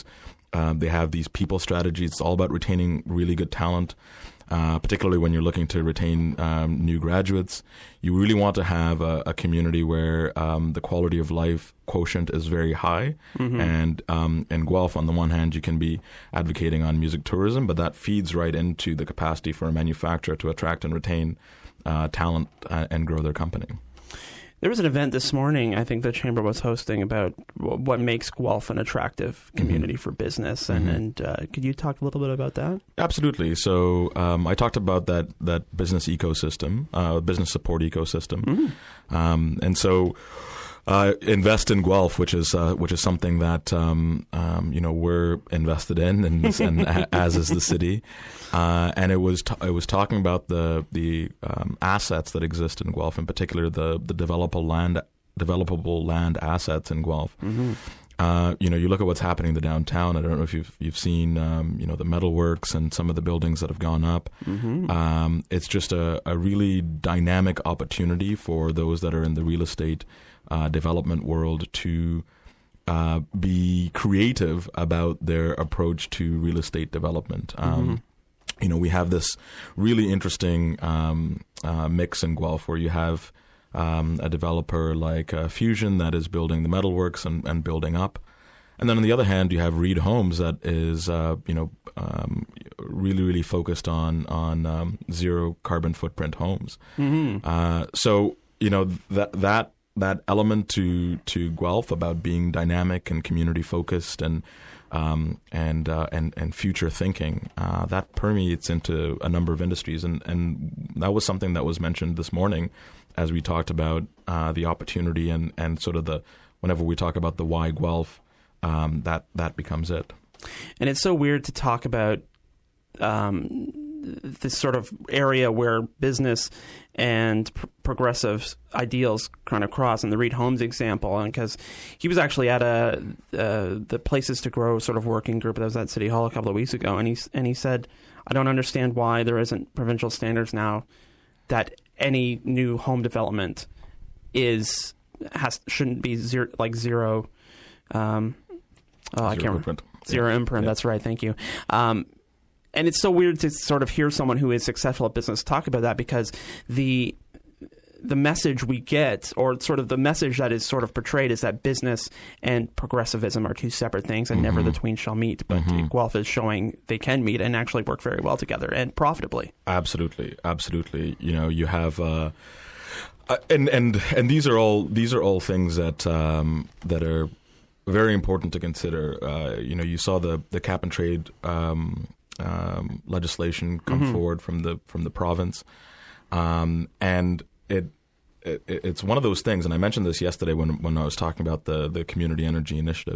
Um, they have these people strategies. It's all about retaining really good talent, uh, particularly when you're looking to retain um, new graduates. You really want to have a, a community where um, the quality of life quotient is very high. Mm-hmm. And um, in Guelph, on the one hand, you can be advocating on music tourism, but that feeds right into the capacity for a manufacturer to attract and retain uh, talent uh, and grow their company. There was an event this morning, I think the Chamber was hosting, about what makes Guelph an attractive community mm-hmm. for business. And, mm-hmm. and uh, could you talk a little bit about that? Absolutely. So um, I talked about that that business ecosystem, uh, business support ecosystem. Mm-hmm. Um, and so uh, invest in Guelph, which is uh, which is something that um, um, you know we're invested in, and, and as is the city. Uh, and it was t- it was talking about the the um, assets that exist in Guelph, in particular the the developable land developable land assets in Guelph. Mm-hmm. Uh, you know, you look at what's happening in the downtown. I don't know if you've you've seen um, you know the metalworks and some of the buildings that have gone up. Mm-hmm. Um, it's just a, a really dynamic opportunity for those that are in the real estate uh, development world to uh, be creative about their approach to real estate development. Um, mm-hmm. You know, we have this really interesting um, uh, mix in Guelph where you have um, a developer like uh, Fusion that is building the metalworks and, and building up. And then on the other hand, you have Reed Homes that is, uh, you know, um, really, really focused on on um, zero carbon footprint homes. Mm-hmm. Uh, so, you know, that that that element to to Guelph about being dynamic and community focused and Um, and, uh, and and future thinking, uh, that permeates into a number of industries. And, and that was something that was mentioned this morning as we talked about uh, the opportunity and, and sort of the, whenever we talk about the why Guelph, um, that, that becomes it. And it's so weird to talk about um, this sort of area where business and pr- progressive ideals kind of cross, in the Reed Homes example, and because he was actually at a uh, the Places to Grow sort of working group that was at City Hall a couple of weeks ago, and he and he said, I don't understand why there isn't provincial standards now that any new home development is has shouldn't be zero like zero. Um, oh, zero I can't remember. Imprint. Zero yeah. imprint. Yeah. That's right. Thank you. Um, And it's so weird to sort of hear someone who is successful at business talk about that, because the the message we get, or sort of the message that is sort of portrayed, is that business and progressivism are two separate things and mm-hmm. never the twain shall meet. But mm-hmm. Guelph is showing they can meet and actually work very well together and profitably. Absolutely, absolutely. You know, you have. Uh, uh, and and and these are all these are all things that um, that are very important to consider. Uh, you know, you saw the the cap and trade Um, Um, legislation come mm-hmm. forward from the from the province, um, and it, it it's one of those things. And I mentioned this yesterday when when I was talking about the the community energy initiative.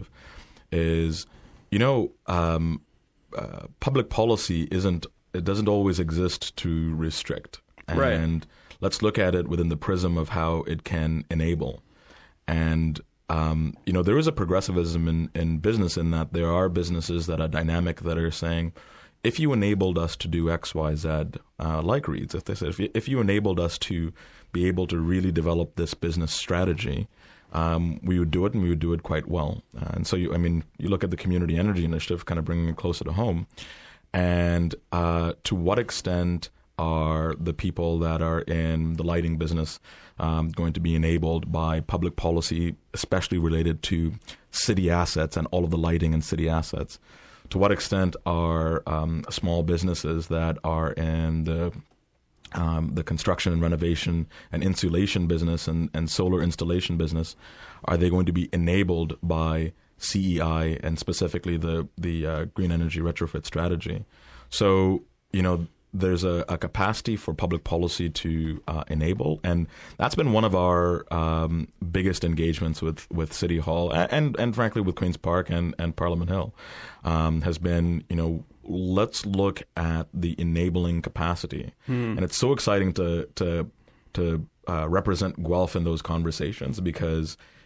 Is you know um, uh, public policy isn't it doesn't always exist to restrict, and right. let's look at it within the prism of how it can enable. And um, you know there is a progressivism in, in business in that there are businesses that are dynamic that are saying, if you enabled us to do X, Y, Z, uh, like Reeds, if they said, if you, if you enabled us to be able to really develop this business strategy, um, we would do it, and we would do it quite well. Uh, and so, you, I mean, you look at the Community Energy Initiative, kind of bringing it closer to home, and uh, to what extent are the people that are in the lighting business um, going to be enabled by public policy, especially related to city assets and all of the lighting and city assets? To what extent are um, small businesses that are in the um, the construction and renovation and insulation business and, and solar installation business, are they going to be enabled by C E I and specifically the the uh, green energy retrofit strategy? So, you know, there's a, a capacity for public policy to uh, enable, and that's been one of our um, biggest engagements with, with City Hall and, and and frankly with Queen's Park and, and Parliament Hill, um, has been, you know, let's look at the enabling capacity, hmm. and it's so exciting to to to uh, represent Guelph in those conversations, because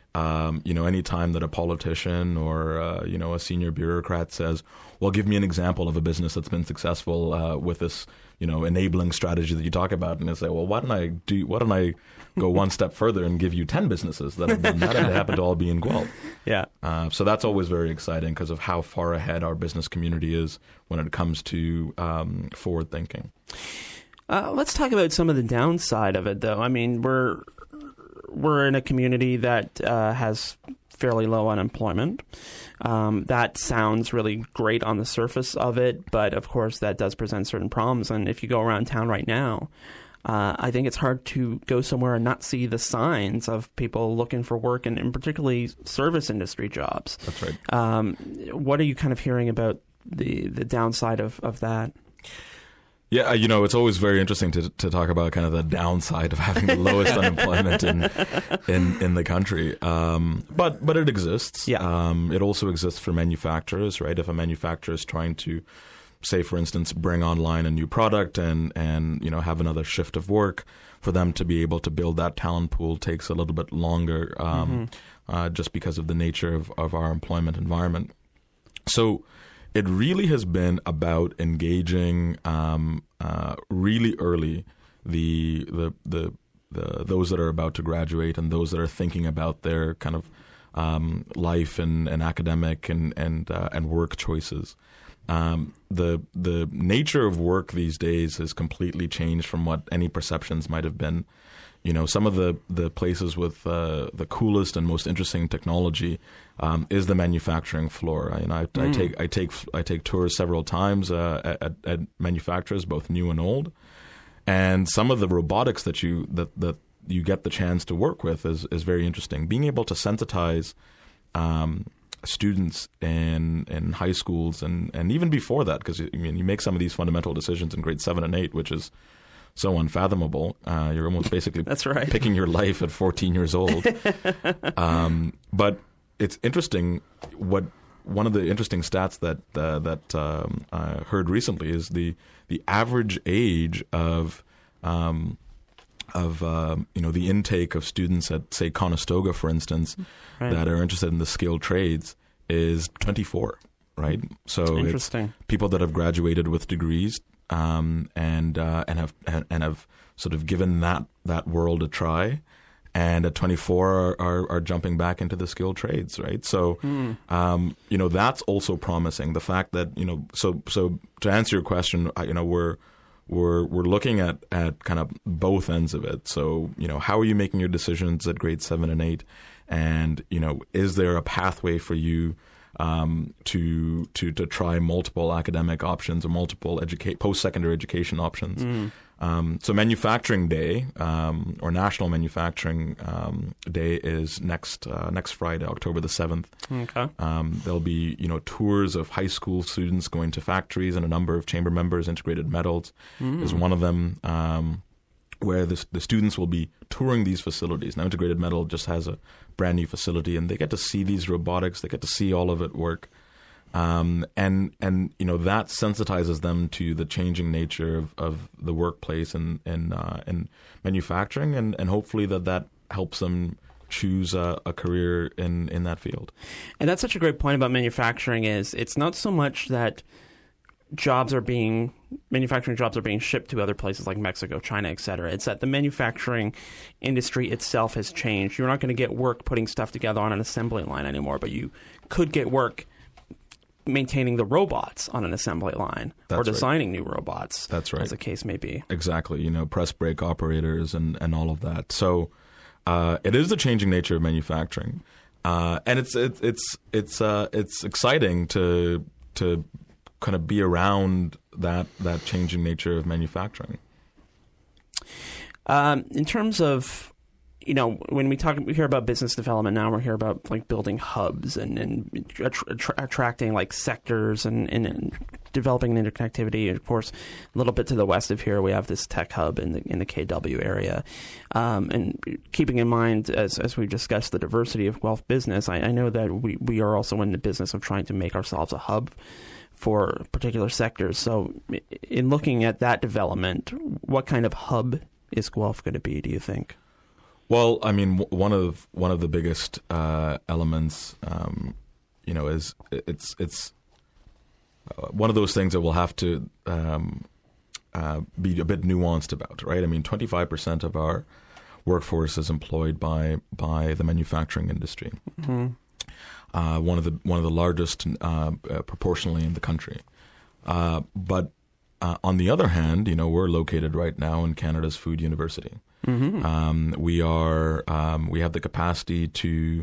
Um, you know, any time that a politician or uh, you know a senior bureaucrat says, "Well, give me an example of a business that's been successful uh, with this, you know, enabling strategy that you talk about," and they say, "Well, why don't I do? Why don't I go one step further and give you ten businesses that have done that and they happen to all be in Guelph?" Yeah. Uh, so that's always very exciting because of how far ahead our business community is when it comes to um, forward thinking. Uh, let's talk about some of the downside of it, though. I mean, we're we're in a community that uh, has fairly low unemployment. Um, that sounds really great on the surface of it, but of course that does present certain problems. And if you go around town right now, uh, I think it's hard to go somewhere and not see the signs of people looking for work, and, and particularly service industry jobs. That's right. Um, what are you kind of hearing about the the downside of, of that? Yeah, you know, it's always very interesting to to talk about kind of the downside of having the lowest unemployment in, in in the country. Um, but but it exists. Yeah. Um, it also exists for manufacturers, right? If a manufacturer is trying to, say, for instance, bring online a new product and and you know have another shift of work, for them to be able to build that talent pool takes a little bit longer, um, mm-hmm. uh, just because of the nature of, of our employment environment. So it really has been about engaging um, uh, really early the, the the the those that are about to graduate and those that are thinking about their kind of um, life and, and academic and and uh, and work choices. Um, the the nature of work these days has completely changed from what any perceptions might have been. You know, some of the, the places with uh, the coolest and most interesting technology um, is the manufacturing floor. I, you know, I, mm. I take I take I take tours several times uh, at, at manufacturers, both new and old, and some of the robotics that you that, that you get the chance to work with is is very interesting. Being able to sensitize um, students in in high schools and, and even before that, because I mean you make some of these fundamental decisions in grade seven and eight, which is so unfathomable. Uh, you're almost basically That's right. picking your life at fourteen years old. um, but it's interesting. What one of the interesting stats that uh, that um, I heard recently is the the average age of um, of um, you know the intake of students at, say, Conestoga, for instance, right. that are interested in the skilled trades is twenty-four. Right. So interesting. It's people that have graduated with degrees. Um, and uh, and have and have sort of given that, that world a try, and at twenty-four are, are, are jumping back into the skilled trades, right? So, mm. um, you know, that's also promising. The fact that you know, so so to answer your question, you know, we're we're we're looking at, at kind of both ends of it. So, you know, how are you making your decisions at grade seven and eight, and you know, is there a pathway for you? Um, to to to try multiple academic options or multiple educate post-secondary education options. Mm. Um, so Manufacturing Day um, or National Manufacturing um, Day is next uh, next Friday, October the seventh. Okay. Um, there'll be you know tours of high school students going to factories, and a number of chamber members. Integrated Metals mm. is one of them. Um, where the, the students will be touring these facilities. Now, Integrated Metal just has a brand new facility, and they get to see these robotics. They get to see all of it work. Um, and, and you know, that sensitizes them to the changing nature of, of the workplace and, and, uh, and manufacturing, and, and hopefully that that helps them choose a, a career in, in that field. And that's such a great point about manufacturing is it's not so much that jobs are being manufacturing jobs are being shipped to other places like Mexico, China, et cetera. It's that the manufacturing industry itself has changed. You're not going to get work putting stuff together on an assembly line anymore, but you could get work maintaining the robots on an assembly line. That's or designing right. new robots. That's right. As the case may be. Exactly. You know, press brake operators and, and all of that. So uh, it is the changing nature of manufacturing, uh, and it's it's it's it's uh, it's exciting to to. kind of be around that that changing nature of manufacturing. Um, in terms of, you know, when we talk, we hear about business development now, we hear about like building hubs and, and attra- attracting like sectors and, and, and developing an interconnectivity. And of course, a little bit to the west of here, we have this tech hub in the in the K W area. Um, and keeping in mind, as as we discussed, the diversity of Guelph business, I, I know that we, we are also in the business of trying to make ourselves a hub for particular sectors. So in looking at that development, what kind of hub is Guelph going to be, do you think? Well, I mean, w- one of one of the biggest uh, elements, um, you know, is it's it's uh, one of those things that we'll have to um, uh, be a bit nuanced about, right? I mean, twenty-five percent of our workforce is employed by by the manufacturing industry. Mm-hmm. Uh, one of the one of the largest uh, uh, proportionally in the country, uh, but uh, on the other hand, you know, we're located right now in Canada's Food University. Mm-hmm. Um, we are um, we have the capacity to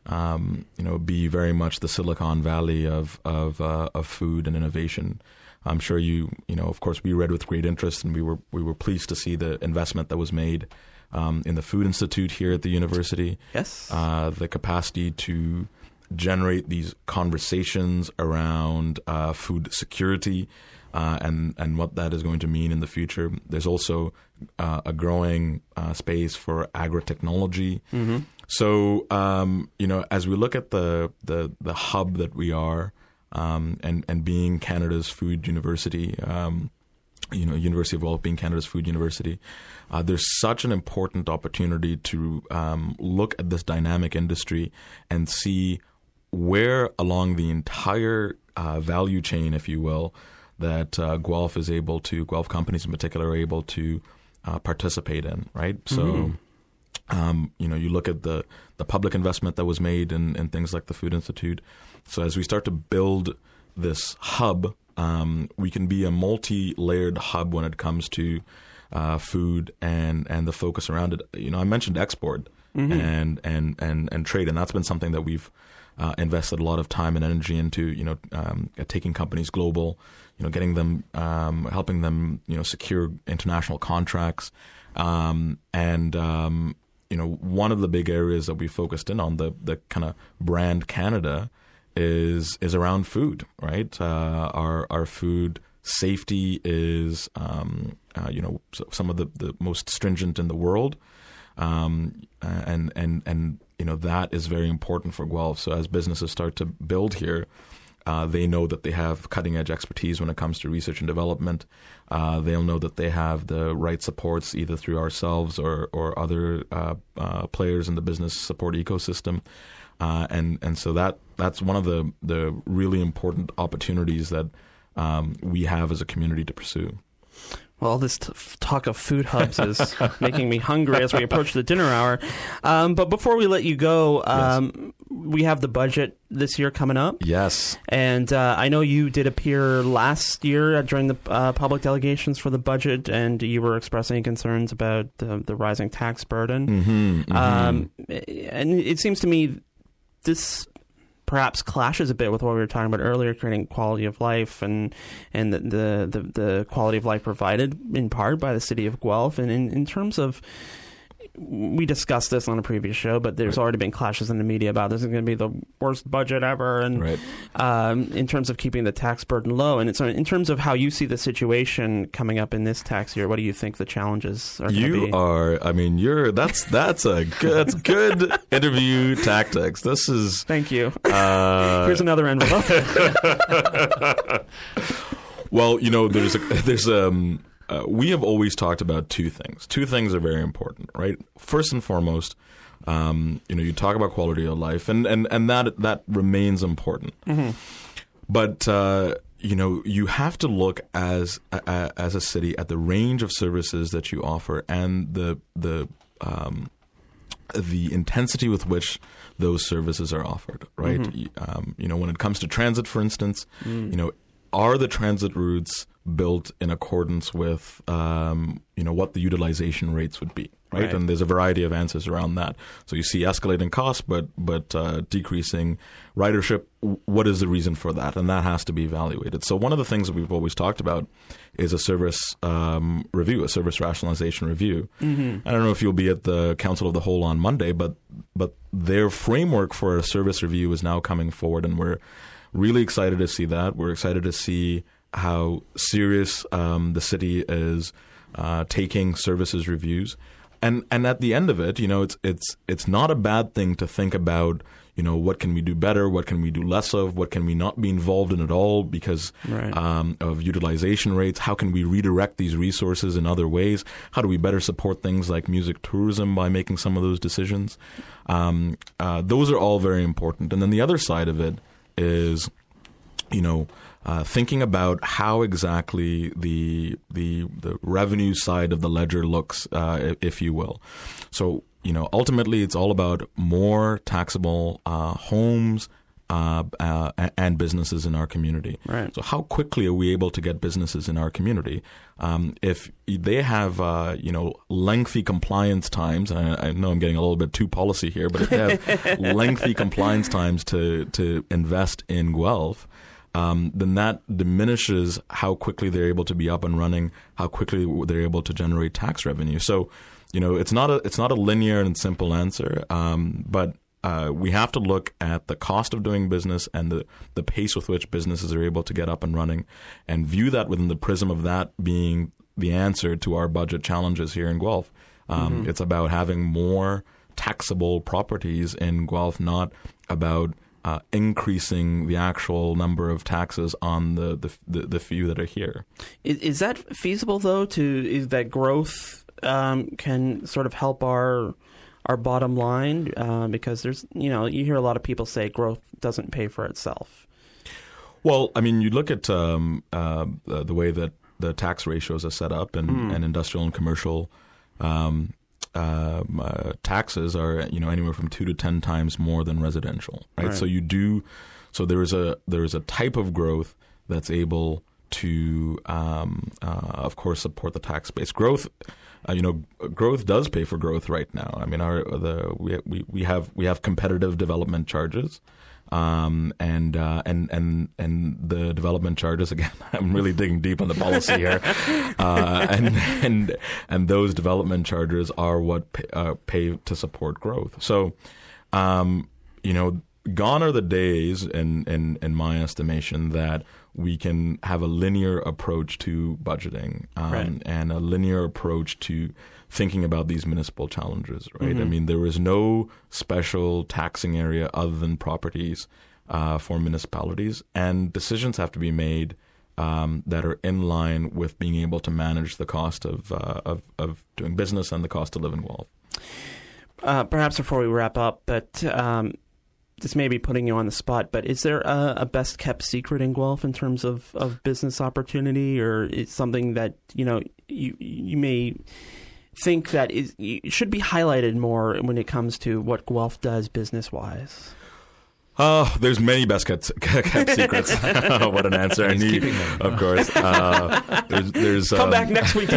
um, you know be very much the Silicon Valley of of, uh, of food and innovation. I'm sure you you know of course we read with great interest, and we were we were pleased to see the investment that was made um, in the Food Institute here at the university. Yes, uh, the capacity to generate these conversations around uh, food security uh, and and what that is going to mean in the future. There's also uh, a growing uh, space for agri-technology. Mm-hmm. So um, you know, as we look at the the, the hub that we are, um, and and being Canada's food university, um, you know, University of Guelph being Canada's food university, uh, there's such an important opportunity to um, look at this dynamic industry and see where along the entire uh, value chain, if you will, that uh, Guelph is able to, Guelph companies in particular, are able to uh, participate in, right? So, mm-hmm. um, you know, you look at the, the public investment that was made in, in things like the Food Institute. So as we start to build this hub, um, we can be a multi-layered hub when it comes to uh, food and, and the focus around it. You know, I mentioned export mm-hmm. and, and, and, and trade, and that's been something that we've Uh, invested a lot of time and energy into, you know, um, taking companies global, you know, getting them, um, helping them, you know, secure international contracts. Um, and, um, you know, one of the big areas that we focused in on, the, the kind of brand Canada, is is around food, right? Uh, our, our food safety is, um, uh, you know, some of the, the most stringent in the world. Um, and, and, and, you know, that is very important for Guelph. So as businesses start to build here, uh, they know that they have cutting edge expertise when it comes to research and development. Uh, they'll know that they have the right supports either through ourselves or, or other uh, uh, players in the business support ecosystem. Uh, and, and so that, that's one of the, the really important opportunities that um, we have as a community to pursue. Well, this t- talk of food hubs is making me hungry as we approach the dinner hour. Um, but before we let you go, um, yes. we have the budget this year coming up. Yes. And uh, I know you did appear last year during the uh, public delegations for the budget, and you were expressing concerns about the, the rising tax burden. Mm-hmm, mm-hmm. Um, and it seems to me this perhaps clashes a bit with what we were talking about earlier, creating quality of life and and the the, the, the quality of life provided in part by the city of Guelph. And in, in terms of, we discussed this on a previous show, but there's right. already been clashes in the media about this is going to be the worst budget ever. And right. um, in terms of keeping the tax burden low, and so in terms of how you see the situation coming up in this tax year, what do you think the challenges are going to be? You are, I mean, you're that's that's a good, that's good interview tactics. This is thank you. Uh, Here's another envelope. Well, you know, there's a, there's um. Uh, we have always talked about two things. Two things are very important, right? First and foremost, um, you know, you talk about quality of life, and, and, and that that remains important. Mm-hmm. But uh, you know, you have to look as a, as a city at the range of services that you offer and the the um, the intensity with which those services are offered, right? Mm-hmm. Um, you know, when it comes to transit, for instance, mm. you know, are the transit routes built in accordance with, um, you know, what the utilization rates would be, right? right? And there's a variety of answers around that. So you see escalating costs, but but uh, decreasing ridership. What is the reason for that? And that has to be evaluated. So one of the things that we've always talked about is a service um, review, a service rationalization review. Mm-hmm. I don't know if you'll be at the Council of the Whole on Monday, but but their framework for a service review is now coming forward, and we're really excited to see that. We're excited to see how serious um, the city is uh, taking services reviews. and and at the end of it, you know, it's it's it's not a bad thing to think about, you know, what can we do better? What can we do less of? What can we not be involved in at all because right. um, of utilization rates? How can we redirect these resources in other ways? How do we better support things like music tourism by making some of those decisions? Um, uh, those are all very important. And then the other side of it is, you know, uh, thinking about how exactly the the the revenue side of the ledger looks, uh, if you will. So, you know, ultimately, it's all about more taxable uh, homes uh, uh, and businesses in our community. Right. So, how quickly are we able to get businesses in our community? Um, if they have, uh, you know, lengthy compliance times, and I, I know I'm getting a little bit too policy here, but if they have lengthy compliance times to to invest in Guelph, Um, then that diminishes how quickly they're able to be up and running, how quickly they're able to generate tax revenue. So, you know, it's not a it's not a linear and simple answer, um, but uh, we have to look at the cost of doing business and the, the pace with which businesses are able to get up and running, and view that within the prism of that being the answer to our budget challenges here in Guelph. Um, mm-hmm. It's about having more taxable properties in Guelph, not about Uh, increasing the actual number of taxes on the the, the, the few that are here. Is, is that feasible, though? To is that growth um, can sort of help our our bottom line? Uh, because there's, you know, you hear a lot of people say growth doesn't pay for itself. Well, I mean, you look at um, uh, the, the way that the tax ratios are set up, and, mm. and industrial and commercial Um, Um, uh, taxes are, you know, anywhere from two to ten times more than residential, right? Right. So you do, so there is a there is a type of growth that's able to, um, uh, of course, support the tax base. Growth, uh, you know, growth does pay for growth right now. I mean, our the we we we have we have competitive development charges. Um, and, uh, and, and, and the development charges, again, I'm really digging deep on the policy here. Uh, and, and, and those development charges are what pay, uh, pay to support growth. So, um, you know, gone are the days, in, in, in my estimation, that we can have a linear approach to budgeting, um, right. and a linear approach to thinking about these municipal challenges, right? Mm-hmm. I mean, there is no special taxing area other than properties uh, for municipalities, and decisions have to be made um, that are in line with being able to manage the cost of, uh, of, of doing business and the cost to live in Guelph. Uh, perhaps before we wrap up, but um, this may be putting you on the spot, but is there a, a best-kept secret in Guelph in terms of, of business opportunity, or is something that, you know, you you may think that is should be highlighted more when it comes to what Guelph does business-wise? Oh, there's many best kept, kept secrets. What an answer. He's and he, keeping them. of course. Uh, there's, there's, Come um, back next week.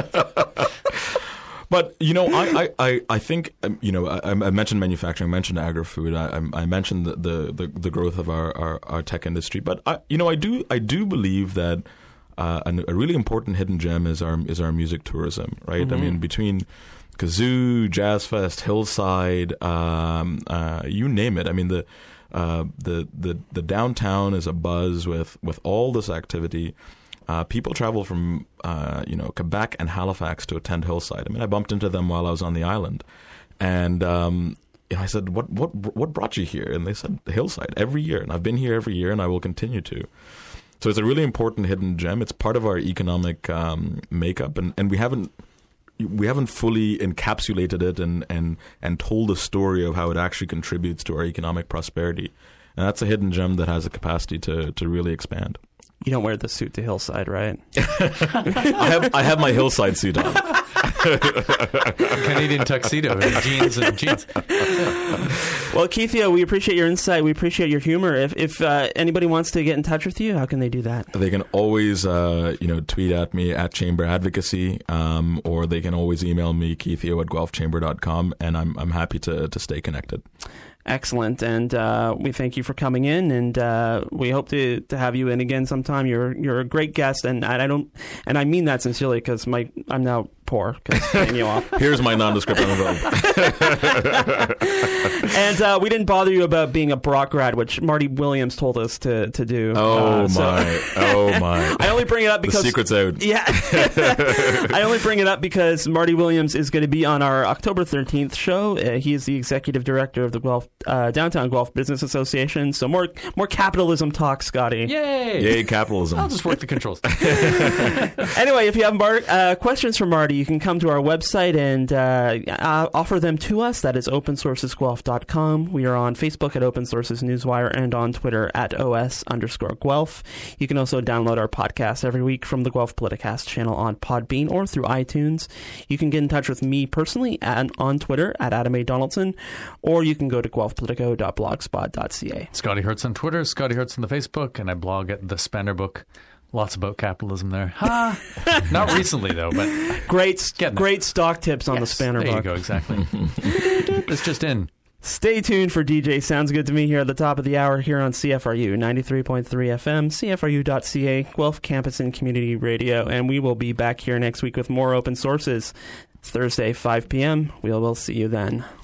But, you know, I, I, I think, um, you know, I, I mentioned manufacturing, I mentioned agri-food, I, I mentioned the, the, the, the growth of our, our, our tech industry. But, I, you know, I do I do believe that uh, a really important hidden gem is our is our music tourism, right? Mm-hmm. I mean, between Kazoo, Jazz Fest, Hillside, um, uh, you name it. I mean, the, uh, the the the downtown is abuzz with, with all this activity. Uh, people travel from, uh, you know, Quebec and Halifax to attend Hillside. I mean, I bumped into them while I was on the island, and um, you know, I said, "What, what, what brought you here?" And they said, "Hillside every year." And I've been here every year, and I will continue to. So it's a really important hidden gem. It's part of our economic um, makeup, and, and we haven't we haven't fully encapsulated it and, and and told the story of how it actually contributes to our economic prosperity. And that's a hidden gem that has the capacity to to really expand. You don't wear the suit to Hillside, right? I have I have my Hillside suit on. Canadian tuxedo, jeans and jeans. Well, Keithia, we appreciate your insight. We appreciate your humor. If if uh, anybody wants to get in touch with you, how can they do that? They can always, uh, you know, tweet at me at Chamber Advocacy, um, or they can always email me, keithio at guelph chamber dot com, and I'm I'm happy to to stay connected. Excellent, and uh, we thank you for coming in, and uh, we hope to, to have you in again sometime. You're you're a great guest, and I don't, and I mean that sincerely because my I'm now poor because paying you off. Here's my nondescript envelope. And uh, we didn't bother you about being a Brock grad, which Marty Williams told us to to do. Oh uh, so my! Oh my! I only bring it up because the secret's out. Yeah, I only bring it up because Marty Williams is going to be on our October thirteenth show. Uh, he is the executive director of the Guelph uh, Downtown Guelph Business Association. So more more capitalism talk, Scotty. Yay! Yay, capitalism! I'll just work the controls. Anyway, if you have Mar- uh, questions for Marty, you can come to our website and uh, uh, offer them to us. That is open sources guelph dot com. We are on Facebook at Open Sources Newswire and on Twitter at os underscore Guelph. You can also download our podcast every week from the Guelph Politicast channel on Podbean or through iTunes. You can get in touch with me personally at, on Twitter at Adam A. Donaldson, or you can go to guelph politico dot blogspot dot c a. Scotty Hertz on Twitter, Scotty Hertz on the Facebook, and I blog at The Spanner Book. Lots about capitalism there. Ha! Not recently, though, but Great, Getting great stock tips on yes, the Spanner there book. you go, exactly. It's just in. Stay tuned for D J Sounds Good to Me here at the top of the hour here on C F R U ninety-three point three F M, C F R U dot C A, Guelph Campus and Community Radio, and we will be back here next week with more Open Sources. It's Thursday, five p.m. We will see you then.